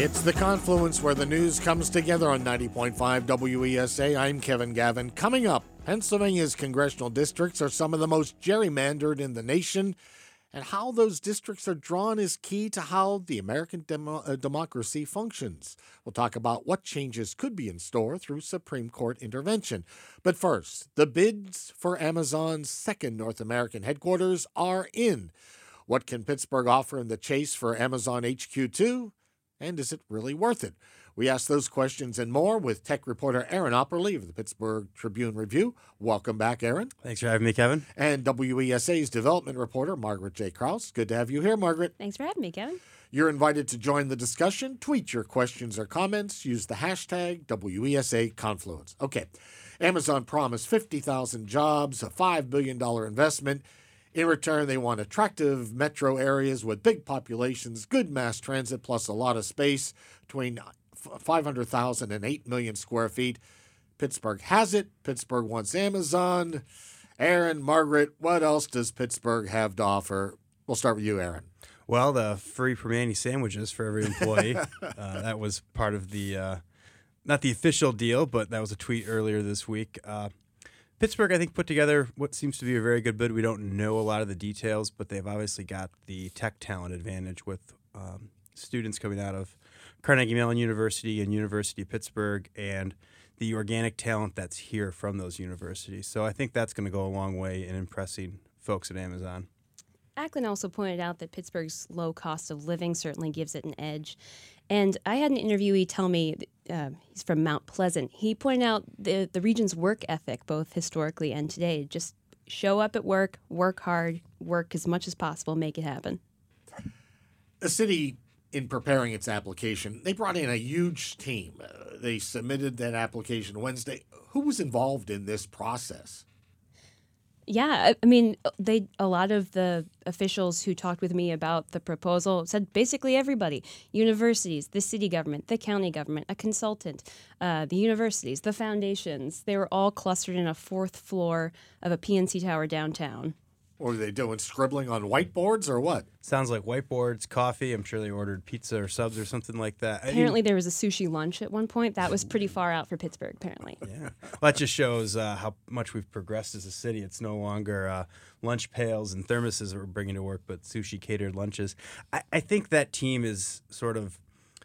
It's the confluence where the news comes together on 90.5 WESA. I'm Kevin Gavin. Coming up, Pennsylvania's congressional districts are some of the most gerrymandered in the nation, and how those districts are drawn is key to how the American democracy functions. We'll talk about what changes could be in store through Supreme Court intervention. But first, the bids for Amazon's second North American headquarters are in. What can Pittsburgh offer in the chase for Amazon HQ2? And is it really worth it? We ask those questions and more with tech reporter Aaron Opperly of the Pittsburgh Tribune-Review. Welcome back, Aaron. Thanks for having me, Kevin. And WESA's development reporter, Margaret J. Krause. Good to have you here, Margaret. Thanks for having me, Kevin. You're invited to join the discussion. Tweet your questions or comments. Use the hashtag WESAConfluence. Okay, Amazon promised 50,000 jobs, a $5 billion investment. In return, they want attractive metro areas with big populations, good mass transit, plus a lot of space, between 500,000 and 8 million square feet. Pittsburgh has it. Pittsburgh wants Amazon. Aaron, Margaret, what else does Pittsburgh have to offer? We'll start with you, Aaron. Well, the free Primanti sandwiches for every employee. That was part of the, not the official deal, but that was a tweet earlier this week. Pittsburgh, I think, put together what seems to be a very good bid. We don't know a lot of the details, but they've obviously got the tech talent advantage with students coming out of Carnegie Mellon University and University of Pittsburgh and the organic talent that's here from those universities. So I think that's going to go a long way in impressing folks at Amazon. Ackland also pointed out that Pittsburgh's low cost of living certainly gives it an edge. And I had an interviewee tell me, he's from Mount Pleasant, he pointed out the region's work ethic, both historically and today. Just show up at work hard, work as much as possible, make it happen. The city, in preparing its application, they brought in a huge team. They submitted that application Wednesday. Who was involved in this process? Yeah, I mean, a lot of the officials who talked with me about the proposal said basically everybody: universities, the city government, the county government, a consultant, the universities, the foundations. They were all clustered in a fourth floor of a PNC Tower downtown. What are they doing, scribbling on whiteboards or what? Sounds like whiteboards, coffee. I'm sure they ordered pizza or subs or something like that. Apparently there was a sushi lunch at one point. That was pretty far out for Pittsburgh, apparently. Yeah. Well, that just shows how much we've progressed as a city. It's no longer lunch pails and thermoses that we're bringing to work, but sushi-catered lunches. I think that team is sort of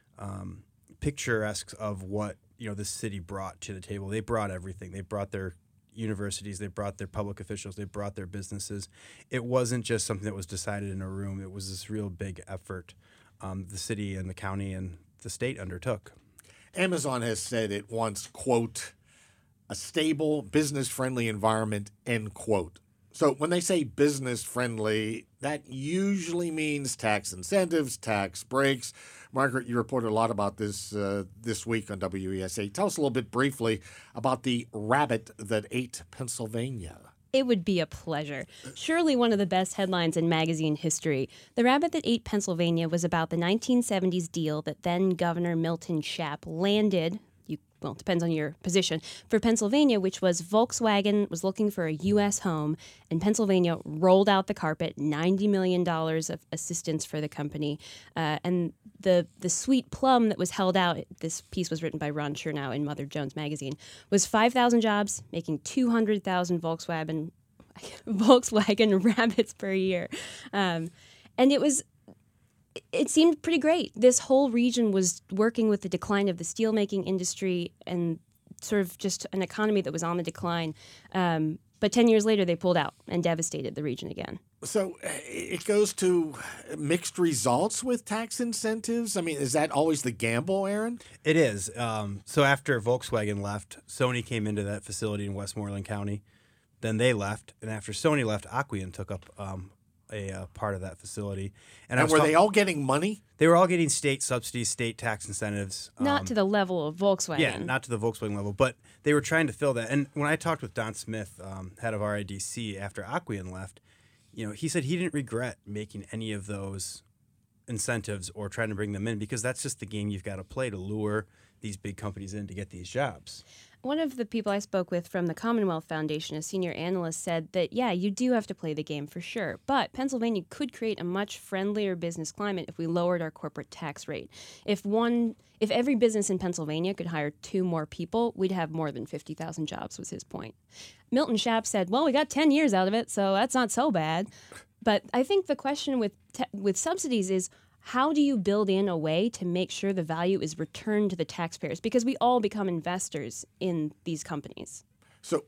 picturesque of what this city brought to the table. They brought everything. They brought their universities, they brought their public officials, they brought their businesses. It wasn't just something that was decided in a room. It was this real big effort the city and the county and the state undertook. Amazon has said it wants, quote, a stable, business-friendly environment, end quote. So when they say business-friendly, that usually means tax incentives, tax breaks. Margaret, you reported a lot about this this week on WESA. Tell us a little bit briefly about the rabbit that ate Pennsylvania. It would be a pleasure. Surely one of the best headlines in magazine history. The Rabbit That Ate Pennsylvania was about the 1970s deal that then Governor Milton Schaap landed. Well, it depends on your position, for Pennsylvania, which was Volkswagen was looking for a U.S. home, and Pennsylvania rolled out the carpet, $90 million of assistance for the company. And the sweet plum that was held out, this piece was written by Ron Chernow in Mother Jones magazine, was 5,000 jobs, making 200,000 Volkswagen rabbits per year. And it seemed pretty great. This whole region was working with the decline of the steelmaking industry and sort of just an economy that was on the decline. But 10 years later, they pulled out and devastated the region again. So it goes to mixed results with tax incentives? I mean, is that always the gamble, Aaron? It is. So after Volkswagen left, Sony came into that facility in Westmoreland County. Then they left. And after Sony left, Acqueon took up a part of that facility. And were they all getting money? They were all getting state subsidies, state tax incentives. Not to the level of Volkswagen. Yeah, not to the Volkswagen level, but they were trying to fill that. And when I talked with Don Smith, head of RIDC, after Acqueon left, he said he didn't regret making any of those incentives or trying to bring them in because that's just the game you've got to play to lure these big companies in to get these jobs. One of the people I spoke with from the Commonwealth Foundation, a senior analyst, said that, yeah, you do have to play the game for sure, but Pennsylvania could create a much friendlier business climate if we lowered our corporate tax rate. If every business in Pennsylvania could hire 2 more people, we'd have more than 50,000 jobs, was his point. Milton Schaap said, well, we got 10 years out of it, so that's not so bad. But I think the question with subsidies is, how do you build in a way to make sure the value is returned to the taxpayers? Because we all become investors in these companies. So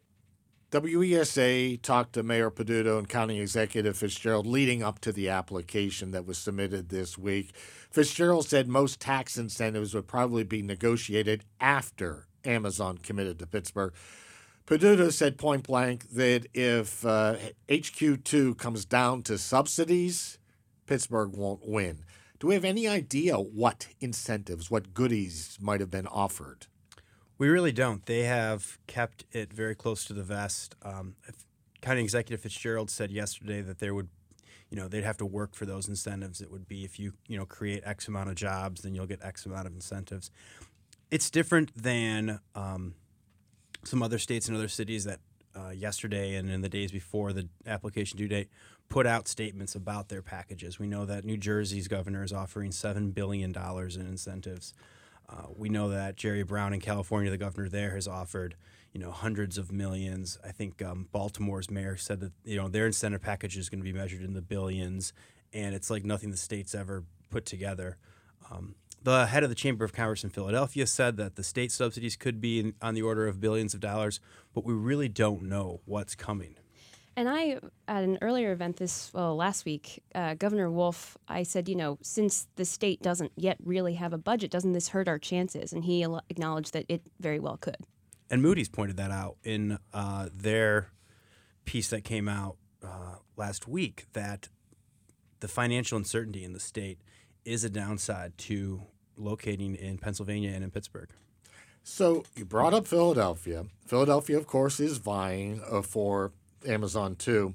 WESA talked to Mayor Peduto and County Executive Fitzgerald leading up to the application that was submitted this week. Fitzgerald said most tax incentives would probably be negotiated after Amazon committed to Pittsburgh. Peduto said point blank that if HQ2 comes down to subsidies, Pittsburgh won't win. Do we have any idea what incentives, what goodies might have been offered? We really don't. They have kept it very close to the vest. County Executive Fitzgerald said yesterday that there would, they'd have to work for those incentives. It would be if you, create X amount of jobs, then you'll get X amount of incentives. It's different than some other states and other cities that yesterday and in the days before the application due date put out statements about their packages. We know that New Jersey's governor is offering $7 billion in incentives. We know that Jerry Brown in California, the governor there, has offered, hundreds of millions. I think Baltimore's mayor said that, their incentive package is going to be measured in the billions, and it's like nothing the state's ever put together. The head of the Chamber of Commerce in Philadelphia said that the state subsidies could be on the order of billions of dollars, but we really don't know what's coming. And I, at an earlier event last week, Governor Wolf, I said, since the state doesn't yet really have a budget, doesn't this hurt our chances? And he acknowledged that it very well could. And Moody's pointed that out in their piece that came out last week, that the financial uncertainty in the state is a downside to locating in Pennsylvania and in Pittsburgh. So you brought up Philadelphia. Philadelphia, of course, is vying for Amazon too.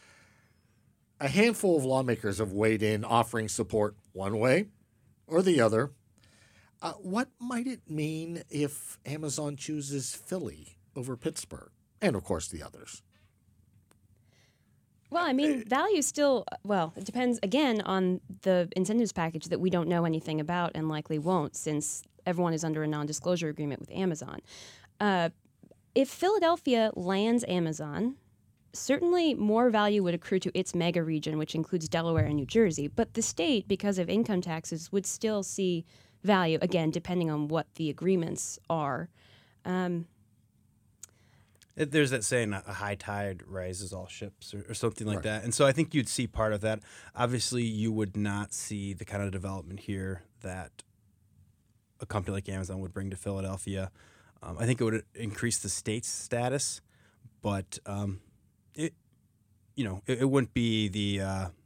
A handful of lawmakers have weighed in, offering support one way or the other. What might it mean if Amazon chooses Philly over Pittsburgh, and of course the others? Well, value still, it depends, again, on the incentives package that we don't know anything about and likely won't, since everyone is under a non-disclosure agreement with Amazon. If Philadelphia lands Amazon, certainly more value would accrue to its mega region, which includes Delaware and New Jersey, but the state, because of income taxes, would still see value, again, depending on what the agreements are. There's that saying, a high tide rises all ships, or something like that. And so I think you'd see part of that. Obviously, you would not see the kind of development here that a company like Amazon would bring to Philadelphia. I think it would increase the state's status, but it wouldn't be the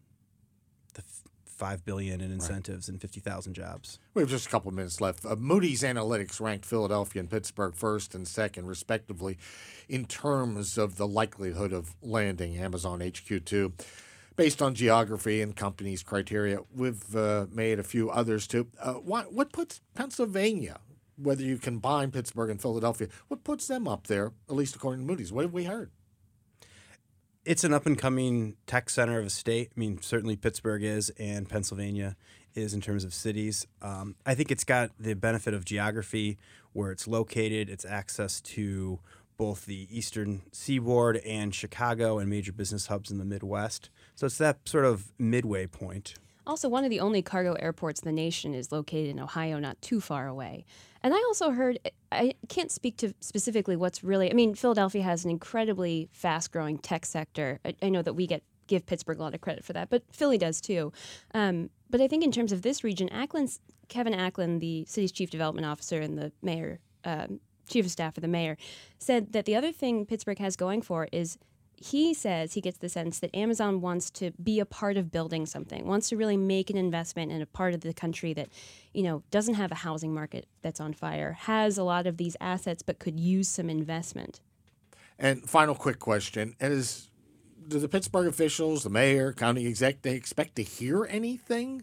$5 billion in incentives and 50,000 jobs. We have just a couple of minutes left. Moody's Analytics ranked Philadelphia and Pittsburgh first and second, respectively, in terms of the likelihood of landing Amazon HQ2. Based on geography and companies' criteria, we've made a few others too. What puts Pennsylvania, whether you combine Pittsburgh and Philadelphia, what puts them up there, at least according to Moody's? What have we heard? It's an up-and-coming tech center of a state. Certainly Pittsburgh is, and Pennsylvania is in terms of cities. I think it's got the benefit of geography, where it's located, its access to both the eastern seaboard and Chicago and major business hubs in the Midwest. So it's that sort of midway point. Also, one of the only cargo airports in the nation is located in Ohio, not too far away. And I also heard, I can't speak to specifically what's really, Philadelphia has an incredibly fast-growing tech sector. I know that we give Pittsburgh a lot of credit for that, but Philly does too. But I think in terms of this region, Kevin Acklin, the city's chief development officer and the mayor, chief of staff of the mayor, said that the other thing Pittsburgh has going for is he says he gets the sense that Amazon wants to be a part of building something, wants to really make an investment in a part of the country that, doesn't have a housing market that's on fire, has a lot of these assets, but could use some investment. And final quick question, do the Pittsburgh officials, the mayor, county exec, they expect to hear anything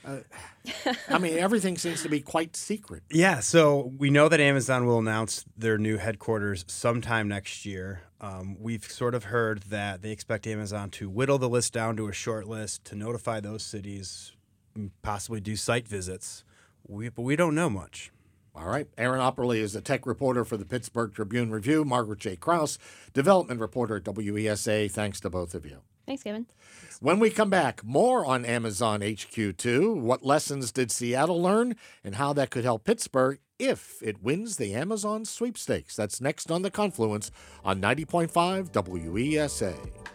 I mean, everything seems to be quite secret. Yeah, so we know that Amazon will announce their new headquarters sometime next year. We've sort of heard that they expect Amazon to whittle the list down to a short list, to notify those cities, possibly do site visits. But we don't know much. All right. Aaron Opperly is a tech reporter for the Pittsburgh Tribune-Review. Margaret J. Krause, development reporter at WESA. Thanks to both of you. Thanks, Kevin. When we come back, more on Amazon HQ2. What lessons did Seattle learn and how that could help Pittsburgh if it wins the Amazon sweepstakes? That's next on The Confluence on 90.5 WESA.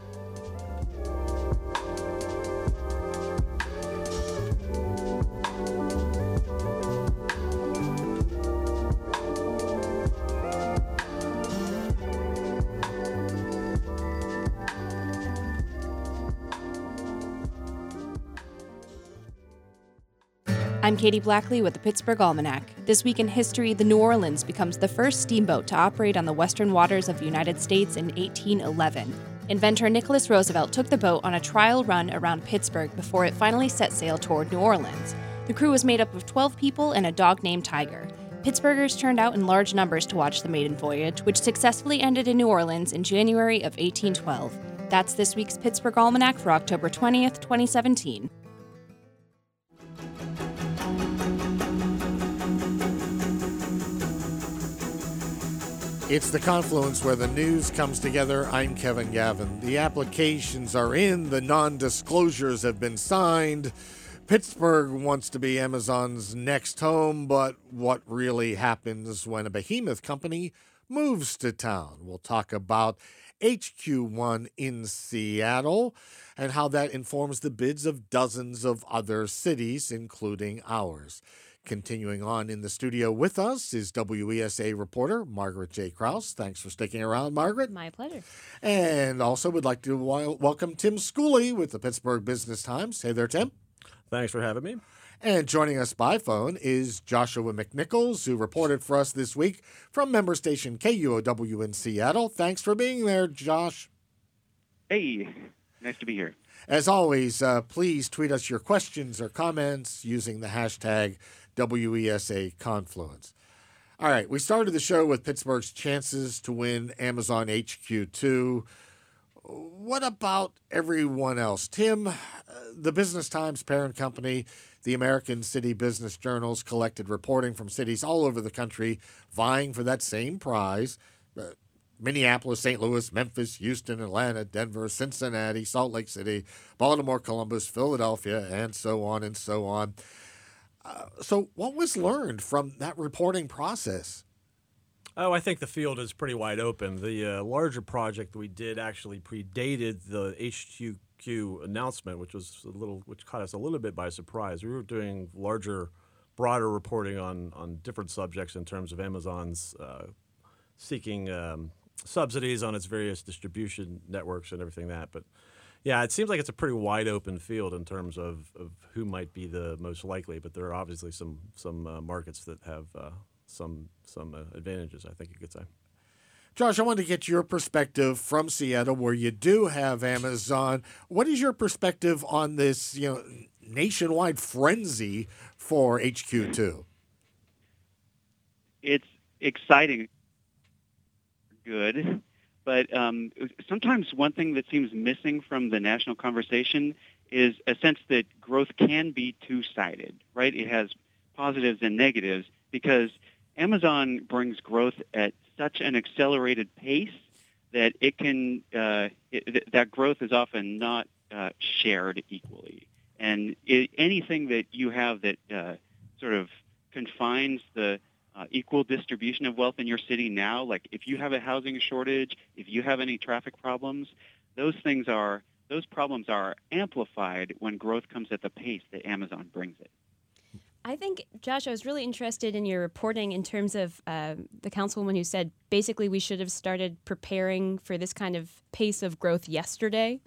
I'm Katie Blackley with the Pittsburgh Almanac. This week in history, the New Orleans becomes the first steamboat to operate on the western waters of the United States in 1811. Inventor Nicholas Roosevelt took the boat on a trial run around Pittsburgh before it finally set sail toward New Orleans. The crew was made up of 12 people and a dog named Tiger. Pittsburghers turned out in large numbers to watch the maiden voyage, which successfully ended in New Orleans in January of 1812. That's this week's Pittsburgh Almanac for October 20th, 2017. It's The Confluence where the news comes together. I'm Kevin Gavin. The applications are in. The non-disclosures have been signed. Pittsburgh wants to be Amazon's next home, but what really happens when a behemoth company moves to town? We'll talk about HQ1 in Seattle and how that informs the bids of dozens of other cities, including ours. Continuing on in the studio with us is WESA reporter Margaret J. Krause. Thanks for sticking around, Margaret. My pleasure. And also would like to welcome Tim Schooley with the Pittsburgh Business Times. Hey there, Tim. Thanks for having me. And joining us by phone is Joshua McNichols, who reported for us this week from member station KUOW in Seattle. Thanks for being there, Josh. Hey, nice to be here. As always, please tweet us your questions or comments using the hashtag WESA Confluence. All right, we started the show with Pittsburgh's chances to win Amazon HQ2. What about everyone else? Tim, the Business Times parent company, the American City Business Journals collected reporting from cities all over the country vying for that same prize. Minneapolis, St. Louis, Memphis, Houston, Atlanta, Denver, Cincinnati, Salt Lake City, Baltimore, Columbus, Philadelphia, and so on and so on. So what was learned from that reporting process? Oh, I think the field is pretty wide open. The larger project we did actually predated the HQ announcement, which caught us a little bit by surprise. We were doing larger, broader reporting on different subjects in terms of Amazon's seeking subsidies on its various distribution networks and everything that. But yeah, it seems like it's a pretty wide open field in terms of who might be the most likely. But there are obviously some markets that have some advantages, I think you could say. Josh, I want to get your perspective from Seattle, where you do have Amazon. What is your perspective on this, nationwide frenzy for HQ2? It's exciting, good, but sometimes one thing that seems missing from the national conversation is a sense that growth can be two-sided, right? It has positives and negatives because Amazon brings growth at such an accelerated pace that it can that growth is often not shared equally. And anything that you have that sort of confines the equal distribution of wealth in your city now, like if you have a housing shortage, if you have any traffic problems, those problems are amplified when growth comes at the pace that Amazon brings it. I think, Josh, I was really interested in your reporting in terms of the councilwoman who said basically we should have started preparing for this kind of pace of growth yesterday.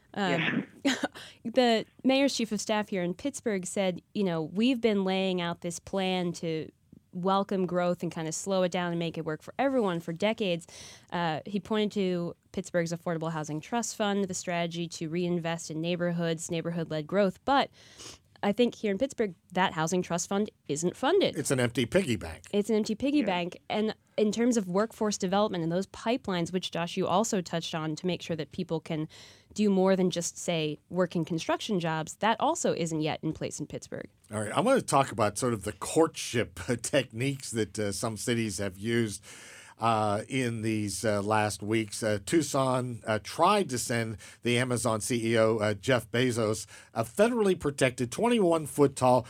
The mayor's chief of staff here in Pittsburgh said, we've been laying out this plan to welcome growth and kind of slow it down and make it work for everyone for decades. He pointed to Pittsburgh's Affordable Housing Trust Fund, the strategy to reinvest in neighborhoods, neighborhood-led growth. But I think here in Pittsburgh, that housing trust fund isn't funded. It's an empty piggy bank. It's an empty piggy bank. And in terms of workforce development and those pipelines, which, Josh, you also touched on to make sure that people can do more than just, say, work in construction jobs, that also isn't yet in place in Pittsburgh. All right, I want to talk about sort of the courtship techniques that some cities have used in these last weeks. Tucson tried to send the Amazon CEO, Jeff Bezos, a federally protected 21-foot-tall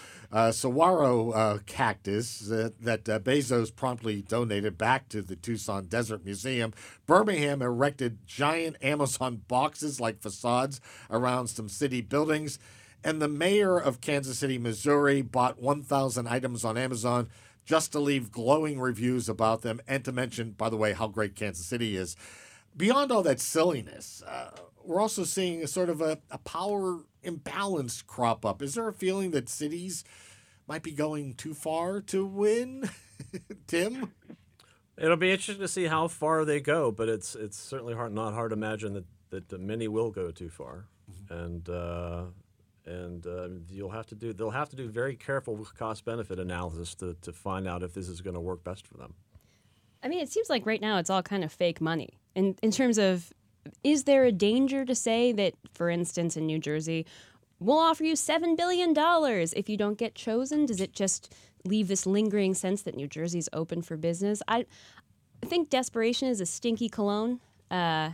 saguaro cactus that Bezos promptly donated back to the Tucson Desert Museum. Birmingham erected giant Amazon boxes like facades around some city buildings. And the mayor of Kansas City, Missouri, bought 1,000 items on Amazon just to leave glowing reviews about them and to mention, by the way, how great Kansas City is. Beyond all that silliness, we're also seeing a sort of a power imbalance crop up. Is there a feeling that cities might be going too far to win? Tim? It'll be interesting to see how far they go, but it's certainly not hard to imagine that many will go too far. Mm-hmm. And they'll have to do very careful cost-benefit analysis to find out if this is going to work best for them. I mean, it seems like right now it's all kind of fake money. In terms of, is there a danger to say that, for instance, in New Jersey, we'll offer you $7 billion if you don't get chosen? Does it just leave this lingering sense that New Jersey's open for business? I think desperation is a stinky cologne. And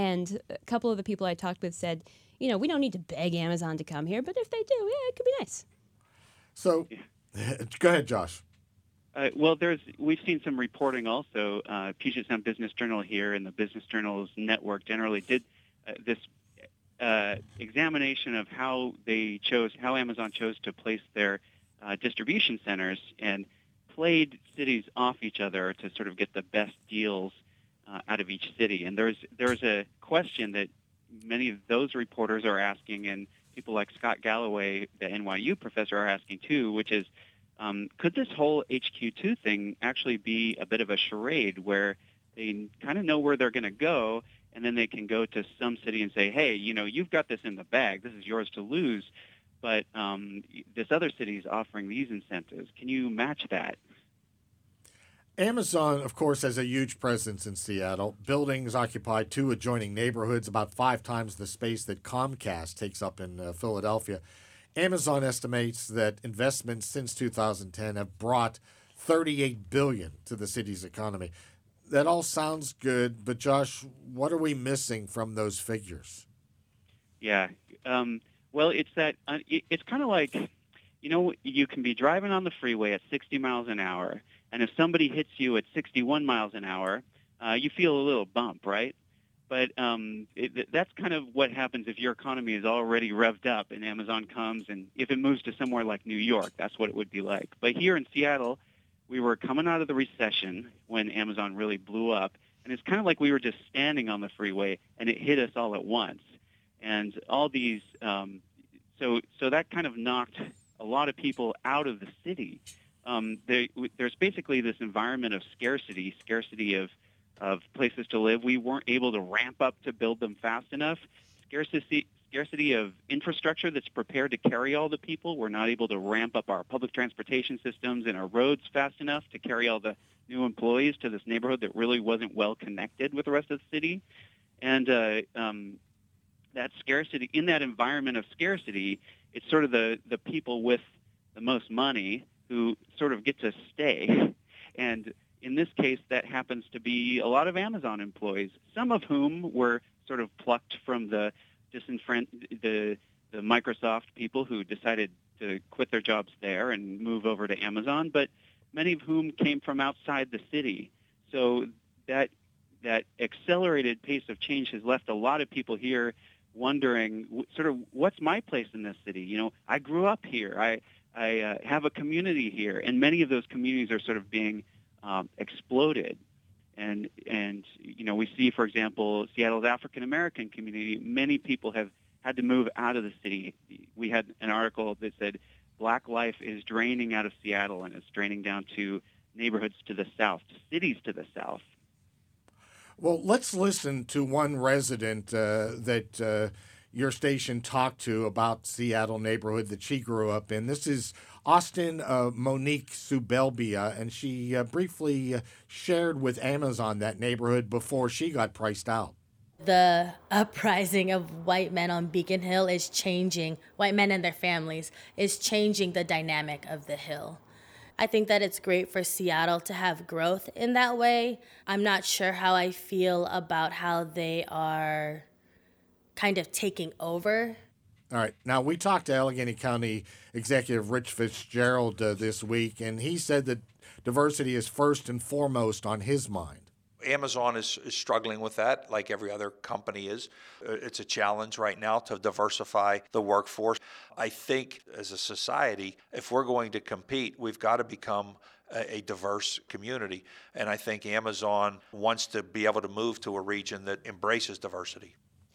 a couple of the people I talked with said, we don't need to beg Amazon to come here, but if they do, it could be nice. So, go ahead, Josh. Well, we've seen some reporting also. Puget Sound Business Journal here and the Business Journals Network generally did this examination of how Amazon chose to place their distribution centers and played cities off each other to sort of get the best deals out of each city. And there's a question that many of those reporters are asking, and people like Scott Galloway, the NYU professor, are asking too, which is, could this whole HQ2 thing actually be a bit of a charade where they kind of know where they're going to go, and then they can go to some city and say, hey, you've got this in the bag. This is yours to lose, but this other city is offering these incentives. Can you match that? Amazon, of course, has a huge presence in Seattle. Buildings occupy 2 adjoining neighborhoods, about 5 times the space that Comcast takes up in Philadelphia. Amazon estimates that investments since 2010 have brought $38 billion to the city's economy. That all sounds good, but Josh, what are we missing from those figures? Yeah, well, it's that it's kind of like, you can be driving on the freeway at 60 miles an hour, and if somebody hits you at 61 miles an hour, you feel a little bump, right? But that's kind of what happens if your economy is already revved up and Amazon comes, and if it moves to somewhere like New York, that's what it would be like. But here in Seattle, we were coming out of the recession when Amazon really blew up, and it's kind of like we were just standing on the freeway, and it hit us all at once. And all these, so that kind of knocked a lot of people out of the city. There's basically this environment of scarcity of places to live. We weren't able to ramp up to build them fast enough. Scarcity of infrastructure that's prepared to carry all the people. We're not able to ramp up our public transportation systems and our roads fast enough to carry all the new employees to this neighborhood that really wasn't well connected with the rest of the city. And that scarcity, in that environment of scarcity, it's sort of the people with the most money who sort of get to stay. And in this case, that happens to be a lot of Amazon employees, some of whom were sort of plucked from the Microsoft people who decided to quit their jobs there and move over to Amazon, but many of whom came from outside the city. So that accelerated pace of change has left a lot of people here wondering sort of, what's my place in this city? I grew up here. I have a community here, and many of those communities are sort of being exploded. And we see, for example, Seattle's African American community. Many people have had to move out of the city. We had an article that said Black life is draining out of Seattle, and it's draining down to neighborhoods to the south, to cities to the south. Well, let's listen to one resident that your station talked to about Seattle neighborhood that she grew up in. This is Austin Monique Subelbia, and she briefly shared with Amazon that neighborhood before she got priced out. The uprising of white men on Beacon Hill is changing, white men and their families, is changing the dynamic of the Hill. I think that it's great for Seattle to have growth in that way. I'm not sure how I feel about how they are kind of taking over. All right. Now, we talked to Allegheny County Executive Rich Fitzgerald this week, and he said that diversity is first and foremost on his mind. Amazon is struggling with that, like every other company is. It's a challenge right now to diversify the workforce. I think as a society, if we're going to compete, we've got to become a diverse community. And I think Amazon wants to be able to move to a region that embraces diversity.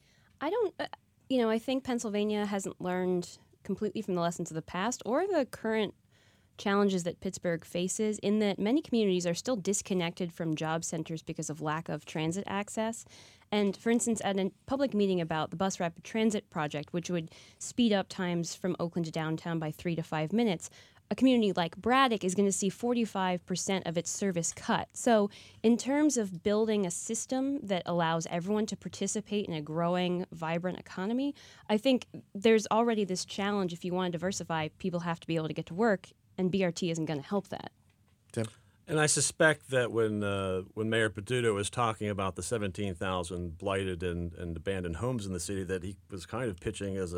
I think Pennsylvania hasn't learned completely from the lessons of the past or the current challenges that Pittsburgh faces, in that many communities are still disconnected from job centers because of lack of transit access. And for instance, at a public meeting about the Bus Rapid Transit project, which would speed up times from Oakland to downtown by 3 to 5 minutes, a community like Braddock is going to see 45% of its service cut. So in terms of building a system that allows everyone to participate in a growing, vibrant economy, I think there's already this challenge. If you want to diversify, people have to be able to get to work, and BRT isn't going to help that. Tim? And I suspect that when Mayor Peduto was talking about the 17,000 blighted and abandoned homes in the city, that he was kind of pitching as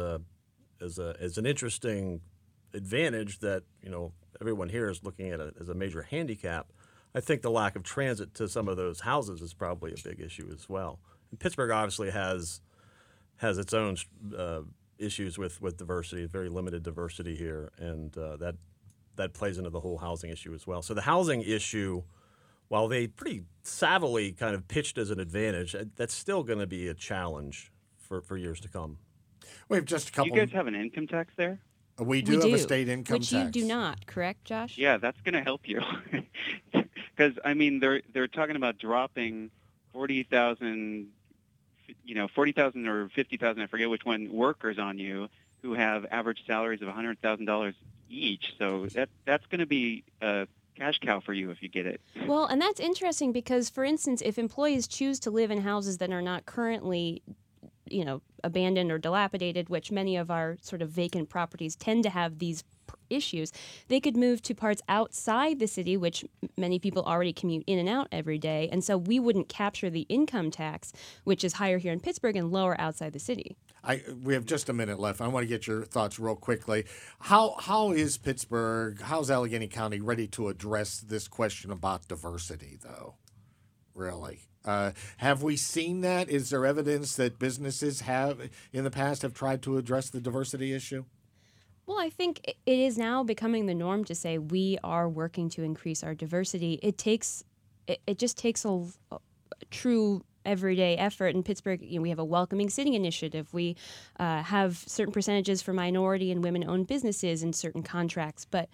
an interesting advantage that everyone here is looking at it as a major handicap. I think the lack of transit to some of those houses is probably a big issue as well. And Pittsburgh obviously has its own issues with diversity, very limited diversity here, and that plays into the whole housing issue as well. So the housing issue, while they pretty savvily kind of pitched as an advantage, that's still going to be a challenge for years to come. We have just a couple. You guys have an income tax there? We do have a state income tax. tax. Which you do not, correct, Josh? Yeah, that's going to help you. Because, they're talking about dropping 40,000, 40,000 or 50,000, I forget which one, workers on you who have average salaries of $100,000 each. So that's going to be a cash cow for you if you get it. Well, and that's interesting because, for instance, if employees choose to live in houses that are not currently abandoned or dilapidated, which many of our sort of vacant properties tend to have these issues, they could move to parts outside the city, which many people already commute in and out every day. And so we wouldn't capture the income tax, which is higher here in Pittsburgh and lower outside the city. We have just a minute left. I want to get your thoughts real quickly. How is Pittsburgh, how's Allegheny County ready to address this question about diversity, though? Really? Have we seen that? Is there evidence that businesses in the past have tried to address the diversity issue? Well, I think it is now becoming the norm to say we are working to increase our diversity. It just takes a true everyday effort. In Pittsburgh, we have a welcoming city initiative. We have certain percentages for minority and women-owned businesses in certain contracts, but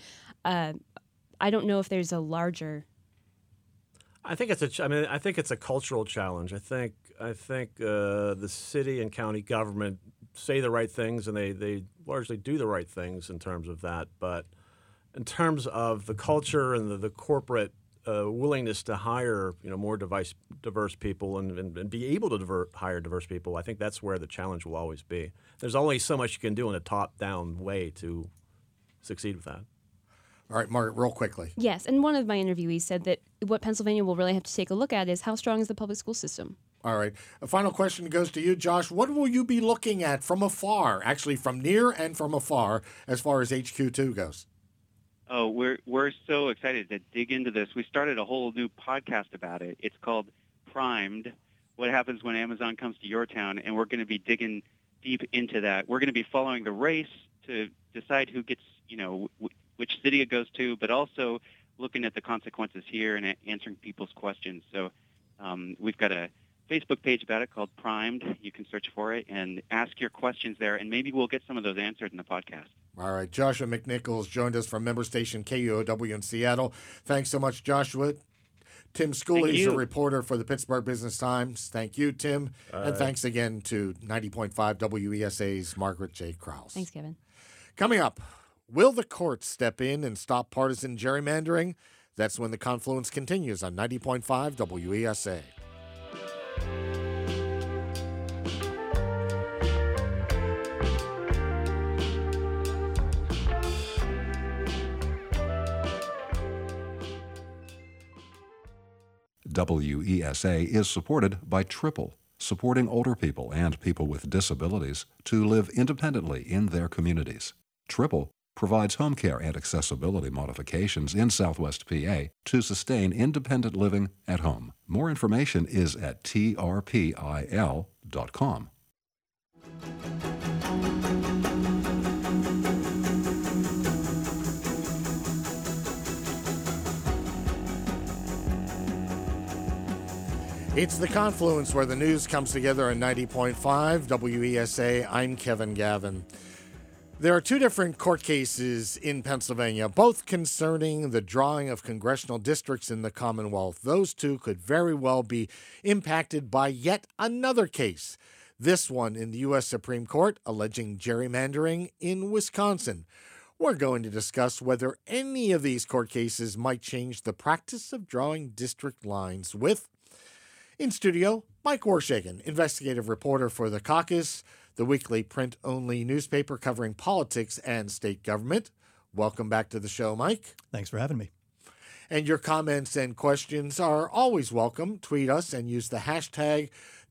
I don't know if there's a larger. I think it's a cultural challenge. I think the city and county government say the right things, and they largely do the right things in terms of that. But in terms of the culture and the corporate willingness to hire more diverse people and be able to hire diverse people, I think that's where the challenge will always be. There's only so much you can do in a top-down way to succeed with that. All right, Margaret, real quickly. Yes, and one of my interviewees said that what Pennsylvania will really have to take a look at is how strong is the public school system. All right. A final question goes to you, Josh. What will you be looking at from afar, actually from near and from afar, as far as HQ2 goes? Oh, we're so excited to dig into this. We started a whole new podcast about it. It's called Primed, What Happens When Amazon Comes to Your Town, and we're going to be digging deep into that. We're going to be following the race to decide who gets, which city it goes to, but also looking at the consequences here and answering people's questions. So we've got a Facebook page about it called Primed. You can search for it and ask your questions there, and maybe we'll get some of those answered in the podcast. All right. Joshua McNichols joined us from member station KUOW in Seattle. Thanks so much, Joshua. Tim Schooley is a you. reporter for the Pittsburgh Business Times. Thank you, Tim. And thanks again to 90.5 WESA's Margaret J. Krause. Thanks, Kevin. Coming up, will the courts step in and stop partisan gerrymandering? That's when the confluence continues on 90.5 WESA. WESA is supported by Triple, supporting older people and people with disabilities to live independently in their communities. Triple provides home care and accessibility modifications in Southwest PA to sustain independent living at home. More information is at trpil.com. It's the confluence where the news comes together on 90.5 WESA. I'm Kevin Gavin. There are two different court cases in Pennsylvania, both concerning the drawing of congressional districts in the Commonwealth. Those two could very well be impacted by yet another case. This one in the U.S. Supreme Court alleging gerrymandering in Wisconsin. We're going to discuss whether any of these court cases might change the practice of drawing district lines with, in studio, Mike Warshagen, investigative reporter for The Caucus, the weekly print-only newspaper covering politics and state government. Welcome back to the show, Mike. Thanks for having me. And your comments and questions are always welcome. Tweet us and use the hashtag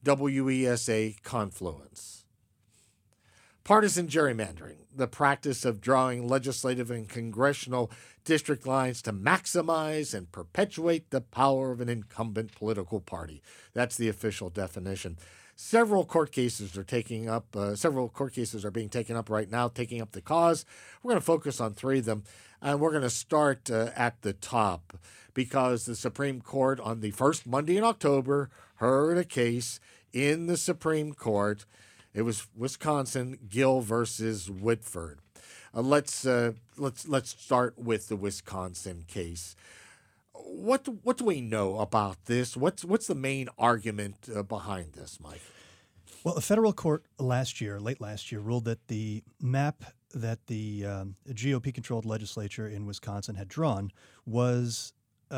WESA Confluence. Partisan gerrymandering, the practice of drawing legislative and congressional district lines to maximize and perpetuate the power of an incumbent political party. That's the official definition. Several court cases are being taken up right now, taking up the cause. We're going to focus on three of them, and we're going to start at the top because the Supreme Court on the first Monday in October heard a case in the Supreme Court. It was Wisconsin, Gill versus Whitford. Let's start with the Wisconsin case. What do we know about this? What's the main argument behind this, Mike? Well, a federal court late last year, ruled that the map that the GOP-controlled legislature in Wisconsin had drawn was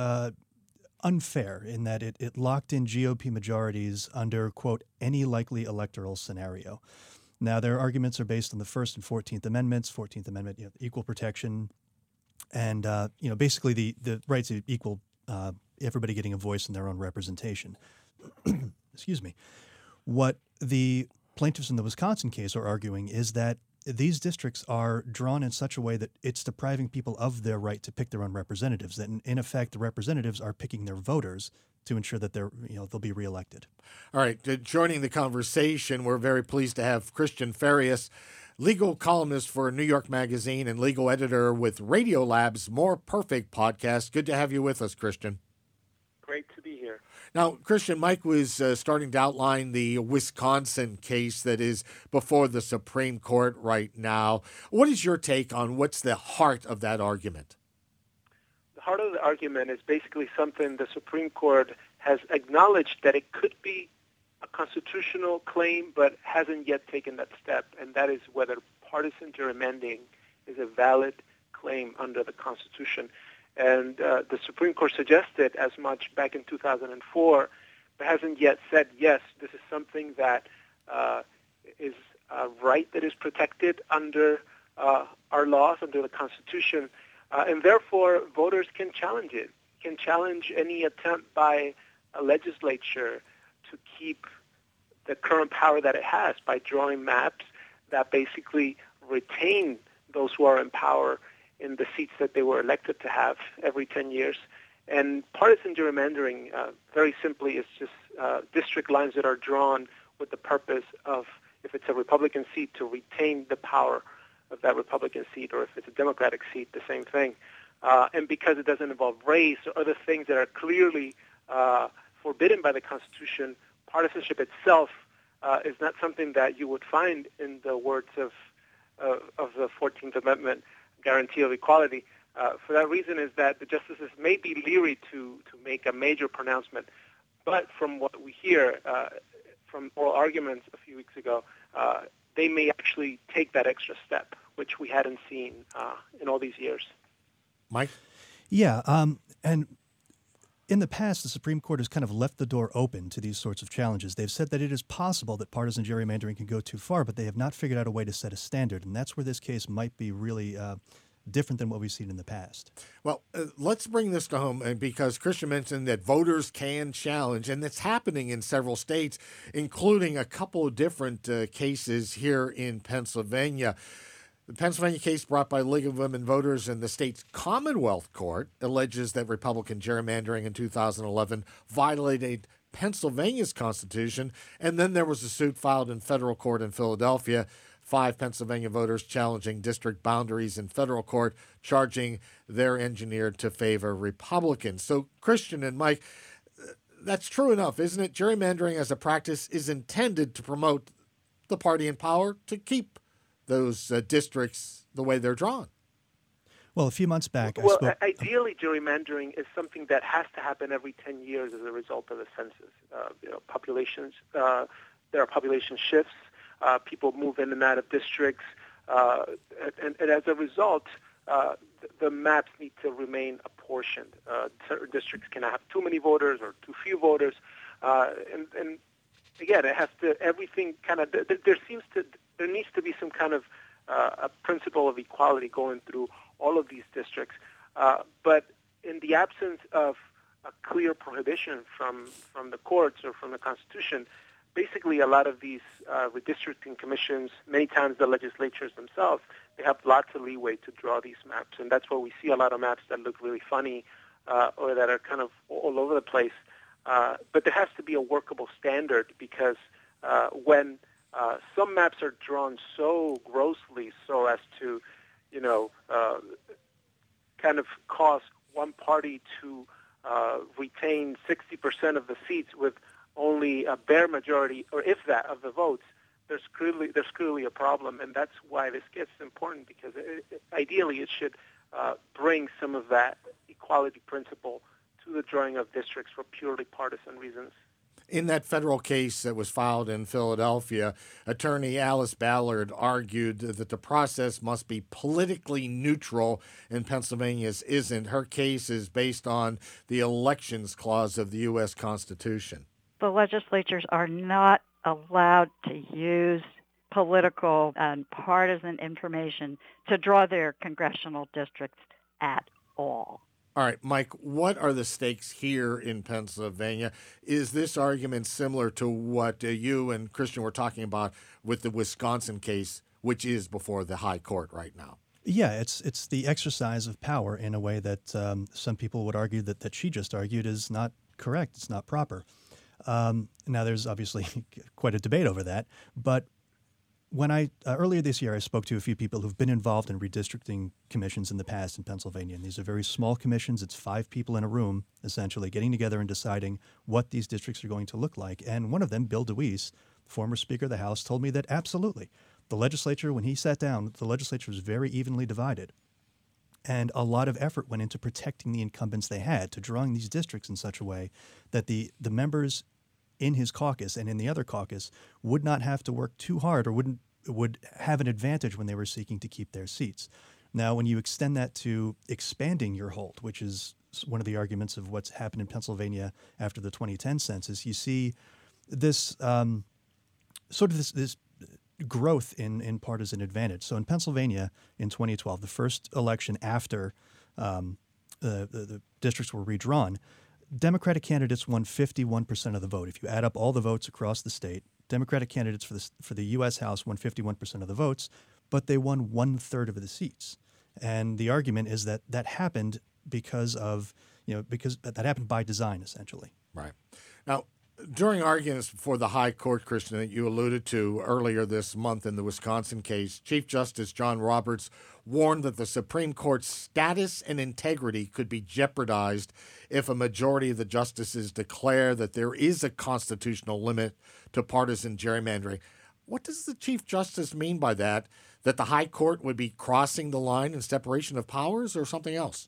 unfair in that it locked in GOP majorities under, quote, any likely electoral scenario. Now, their arguments are based on the First and 14th Amendments. 14th Amendment, equal protection, and basically the rights of equal, everybody getting a voice in their own representation. Excuse me. What the plaintiffs in the Wisconsin case are arguing is that these districts are drawn in such a way that it's depriving people of their right to pick their own representatives. That in effect, the representatives are picking their voters to ensure that they'll be reelected. All right, joining the conversation, we're very pleased to have Christian Farias, legal columnist for New York Magazine and legal editor with Radiolab's More Perfect podcast. Good to have you with us, Christian. Great to be here. Now, Christian, Mike was starting to outline the Wisconsin case that is before the Supreme Court right now. What is your take on what's the heart of that argument? The heart of the argument is basically something the Supreme Court has acknowledged that it could be a constitutional claim, but hasn't yet taken that step, and that is whether partisan gerrymandering is a valid claim under the Constitution. And the Supreme Court suggested as much back in 2004, but hasn't yet said, yes, this is something that is a right that is protected under our laws, under the Constitution, and therefore voters can challenge it, can challenge any attempt by a legislature to keep the current power that it has by drawing maps that basically retain those who are in power in the seats that they were elected to have every 10 years. And partisan gerrymandering, very simply, is just district lines that are drawn with the purpose of, if it's a Republican seat, to retain the power of that Republican seat, or if it's a Democratic seat, the same thing. And because it doesn't involve race or other things that are clearly forbidden by the Constitution, partisanship itself is not something that you would find in the words of the 14th Amendment guarantee of equality. for that reason is that the justices may be leery to make a major pronouncement. But from what we hear from oral arguments a few weeks ago, they may actually take that extra step, which we hadn't seen in all these years. Mike? Yeah, and in the past, the Supreme Court has kind of left the door open to these sorts of challenges. They've said that it is possible that partisan gerrymandering can go too far, but they have not figured out a way to set a standard, and that's where this case might be really different than what we've seen in the past. Well, let's bring this to home, because Christian mentioned that voters can challenge, and it's happening in several states, including a couple of different cases here in Pennsylvania. The Pennsylvania case brought by League of Women Voters in the state's Commonwealth Court alleges that Republican gerrymandering in 2011 violated Pennsylvania's Constitution, and then there was a suit filed in federal court in Philadelphia. 5 Pennsylvania voters challenging district boundaries in federal court, charging their engineer to favor Republicans. So, Christian and Mike, that's true enough, isn't it? Gerrymandering as a practice is intended to promote the party in power to keep those districts the way they're drawn. Well, a few months back, ideally, gerrymandering is something that has to happen every 10 years as a result of the census. Populations, there are population shifts. People move in and out of districts, and as a result, the maps need to remain apportioned. Certain districts cannot have too many voters or too few voters, and again, it has to everything kind of. There needs to be some kind of a principle of equality going through all of these districts, but in the absence of a clear prohibition from the courts or from the Constitution. Basically, a lot of these redistricting commissions, many times the legislatures themselves, they have lots of leeway to draw these maps. And that's where we see a lot of maps that look really funny or that are kind of all over the place. But there has to be a workable standard because when some maps are drawn so grossly so as to, kind of cause one party to retain 60% of the seats with only a bare majority, or if that, of the votes, there's clearly a problem, and that's why this gets important, because ideally it should bring some of that equality principle to the drawing of districts for purely partisan reasons. In that federal case that was filed in Philadelphia, attorney Alice Ballard argued that the process must be politically neutral, and Pennsylvania's isn't. Her case is based on the Elections Clause of the U.S. Constitution. The legislatures are not allowed to use political and partisan information to draw their congressional districts at all. All right, Mike, what are the stakes here in Pennsylvania? Is this argument similar to what you and Christian were talking about with the Wisconsin case, which is before the high court right now? Yeah, it's the exercise of power in a way that some people would argue that she just argued is not correct. It's not proper. Now, there's obviously quite a debate over that, but when earlier this year, I spoke to a few people who've been involved in redistricting commissions in the past in Pennsylvania, and these are very small commissions. It's 5 people in a room, essentially, getting together and deciding what these districts are going to look like. And one of them, Bill DeWeese, former Speaker of the House, told me that absolutely, the legislature, when he sat down, the legislature was very evenly divided. And a lot of effort went into protecting the incumbents they had, to drawing these districts in such a way that the members in his caucus and in the other caucus would not have to work too hard or would have an advantage when they were seeking to keep their seats. Now, when you extend that to expanding your hold, which is one of the arguments of what's happened in Pennsylvania after the 2010 census, you see this this growth in partisan advantage. So in Pennsylvania in 2012, the first election after the districts were redrawn, Democratic candidates won 51% of the vote. If you add up all the votes across the state, Democratic candidates for the U.S. House won 51% of the votes, but they won 1/3 of the seats. And the argument is that happened because that happened by design, essentially. Right. Now, during arguments before the High Court, Christian, that you alluded to earlier this month in the Wisconsin case, Chief Justice John Roberts warned that the Supreme Court's status and integrity could be jeopardized if a majority of the justices declare that there is a constitutional limit to partisan gerrymandering. What does the Chief Justice mean by that? That the High Court would be crossing the line in separation of powers, or something else?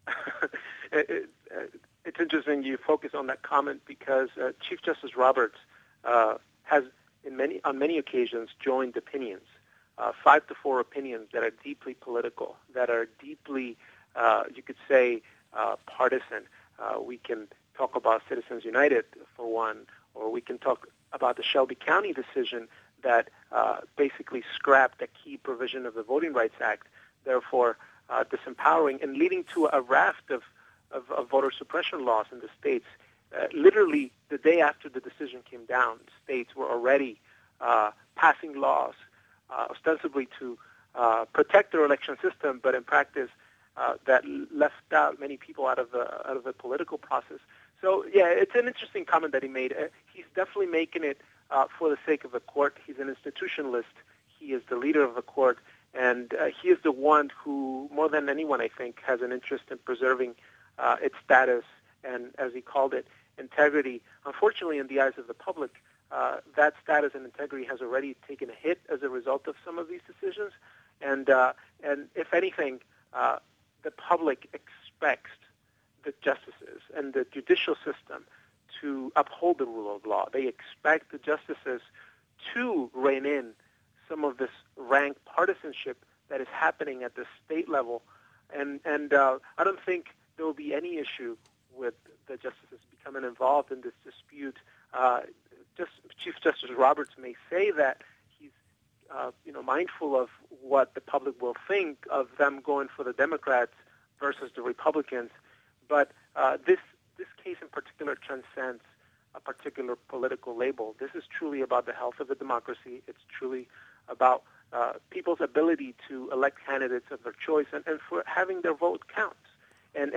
It's interesting you focus on that comment because Chief Justice Roberts has, on many occasions, joined opinions, 5-4 opinions that are deeply political, that are deeply, you could say, partisan. We can talk about Citizens United, for one, or we can talk about the Shelby County decision that basically scrapped a key provision of the Voting Rights Act, therefore disempowering and leading to a raft of voter suppression laws in the states. Literally, the day after the decision came down, states were already passing laws ostensibly to protect their election system, but in practice that left out many people out of the political process. So, yeah, it's an interesting comment that he made. He's definitely making it for the sake of the court. He's an institutionalist. He is the leader of the court, and he is the one who, more than anyone, I think, has an interest in preserving its status and, as he called it, integrity. Unfortunately, in the eyes of the public, that status and integrity has already taken a hit as a result of some of these decisions. And if anything, the public expects the justices and the judicial system to uphold the rule of law. They expect the justices to rein in some of this rank partisanship that is happening at the state level. And I don't think there will be any issue with the justices becoming involved in this dispute. Chief Justice Roberts may say that he's mindful of what the public will think of them going for the Democrats versus the Republicans. But this case in particular transcends a particular political label. This is truly about the health of the democracy. It's truly about people's ability to elect candidates of their choice and for having their vote count. And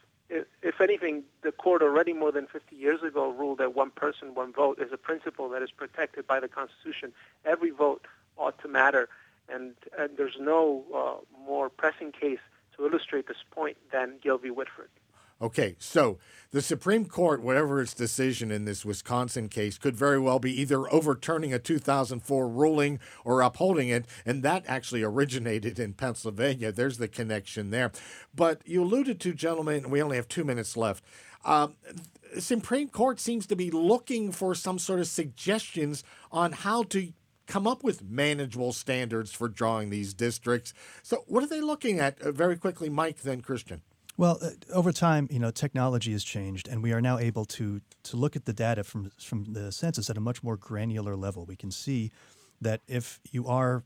if anything, the court already more than 50 years ago ruled that one person, one vote is a principle that is protected by the Constitution. Every vote ought to matter, and there's no more pressing case to illustrate this point than Gill v. Whitford. Okay, so the Supreme Court, whatever its decision in this Wisconsin case, could very well be either overturning a 2004 ruling or upholding it, and that actually originated in Pennsylvania. There's the connection there. But you alluded to, gentlemen, we only have 2 minutes left. The Supreme Court seems to be looking for some sort of suggestions on how to come up with manageable standards for drawing these districts. So what are they looking at? Very quickly, Mike, then Christian. Well, over time, technology has changed, and we are now able to look at the data from the census at a much more granular level. We can see that if you are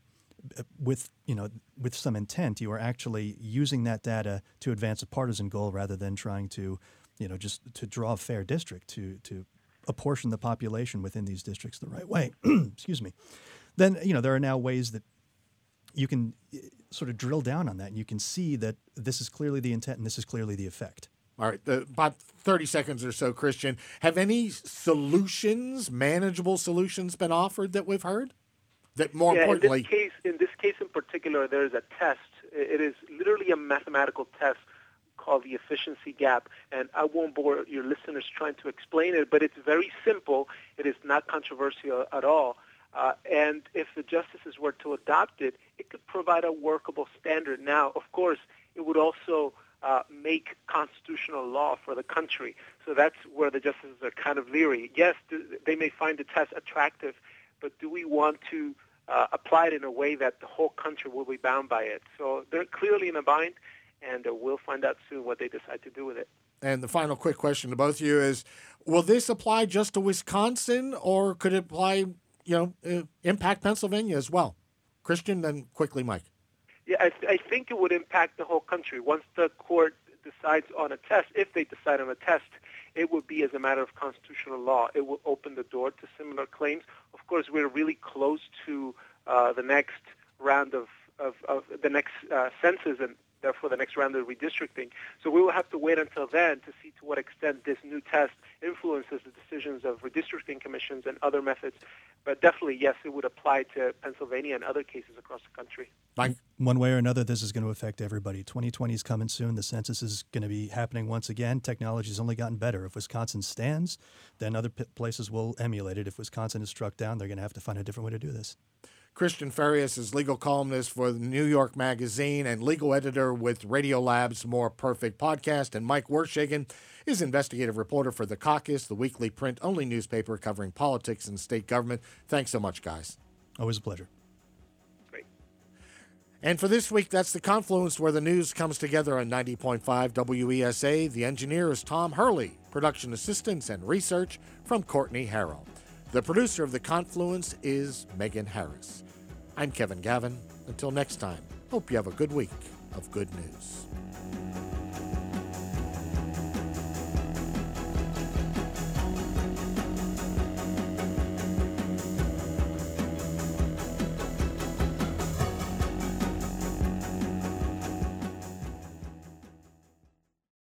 with some intent, you are actually using that data to advance a partisan goal rather than trying to, just to draw a fair district, to apportion the population within these districts the right way. Excuse me. Then, there are now ways that you can sort of drill down on that, and you can see that this is clearly the intent and this is clearly the effect. All right, about 30 seconds or so, Christian. Have any solutions, manageable solutions, been offered that we've heard? That more importantly, in this case in particular, there is a test. It is literally a mathematical test called the efficiency gap, and I won't bore your listeners trying to explain it, but it's very simple. It is not controversial at all. And if the justices were to adopt it, it could provide a workable standard. Now, of course, it would also make constitutional law for the country. So that's where the justices are kind of leery. Yes, they may find the test attractive, but do we want to apply it in a way that the whole country will be bound by it? So they're clearly in a bind, and we'll find out soon what they decide to do with it. And the final quick question to both of you is, will this apply just to Wisconsin, or could it apply impact Pennsylvania as well? Christian, then quickly, Mike. Yeah, I think it would impact the whole country. Once the court decides on a test, if they decide on a test, it would be as a matter of constitutional law. It will open the door to similar claims. Of course, we're really close to the next round of the next census and therefore the next round of redistricting. So we will have to wait until then to see to what extent this new test influences the decisions of redistricting commissions and other methods. But definitely, yes, it would apply to Pennsylvania and other cases across the country. One way or another, this is going to affect everybody. 2020 is coming soon. The census is going to be happening once again. Technology has only gotten better. If Wisconsin stands, then other places will emulate it. If Wisconsin is struck down, they're going to have to find a different way to do this. Christian Farias is legal columnist for the New York Magazine and legal editor with Radiolab's More Perfect podcast. And Mike Wershagen is investigative reporter for The Caucus, the weekly print-only newspaper covering politics and state government. Thanks so much, guys. Always a pleasure. Great. And for this week, that's The Confluence, where the news comes together on 90.5 WESA. The engineer is Tom Hurley. Production assistance and research from Courtney Harrell. The producer of The Confluence is Megan Harris. I'm Kevin Gavin. Until next time, hope you have a good week of good news.